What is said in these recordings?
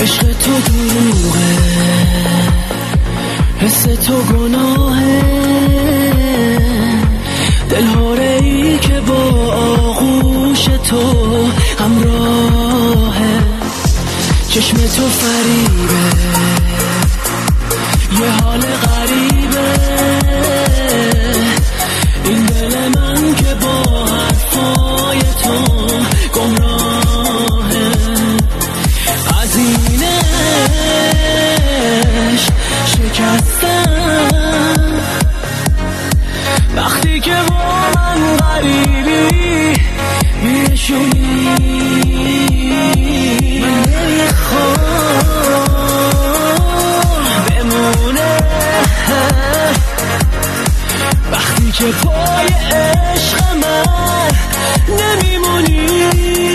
عشق تو دروغه، حس تو گناهه، دلهاره ای که با آغوش تو همراهه، چشم تو فریبه، یه حال غریبه، این دل من که با حرفای تو گمراهه، از این عشق شکستم، وقتی که با من غریبی میشونی، من نمیخوام بمونه، وقتی که پای عشق من نمیمونی،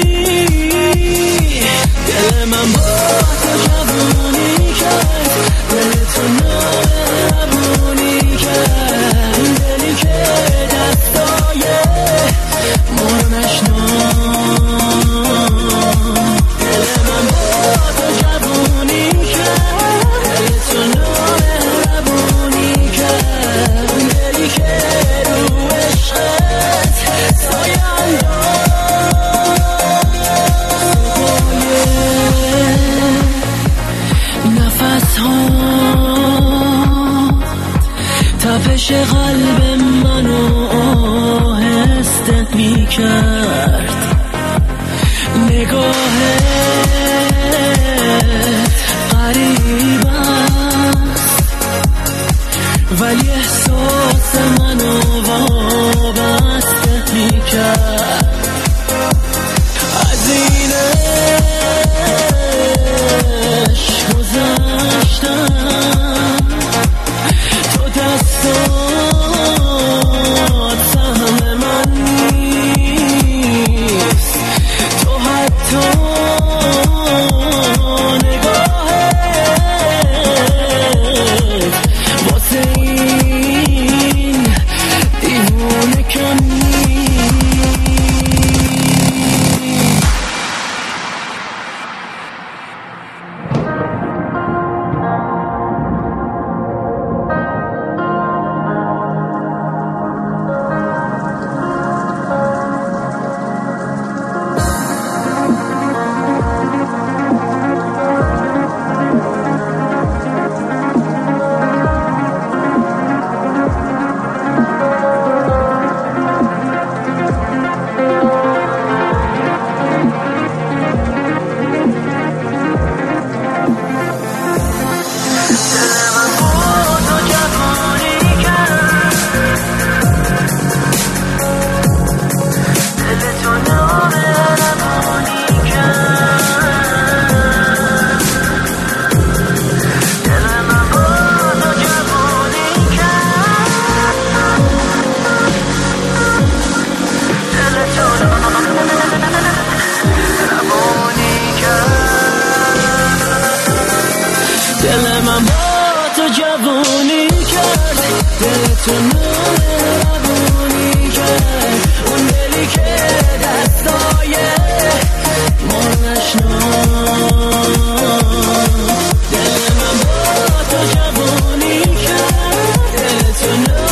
دل من با تو جوونی کرد، دل تو نابونی کرد، این دلی که دستای ما رو نشناخت، دل من با تو جوونی کرد، دل تو نابونی کرد، این دلی که رو عشقت سایه انداخت، نفس ها تپش قلب منو آهسته می کرد، نگاهت غریب است ولی احساس منو وابسته می کرد، از این عشق گذشتم، تو دستات سهم من نیست، تو حتی نگاهت واسه این دیوونه کم نیست. دل من با تو جوونی کرد، دل تو نابونی کرد، اون دلی که دستای ما نشناخت، دل من با تو جوونی کرد، دل تو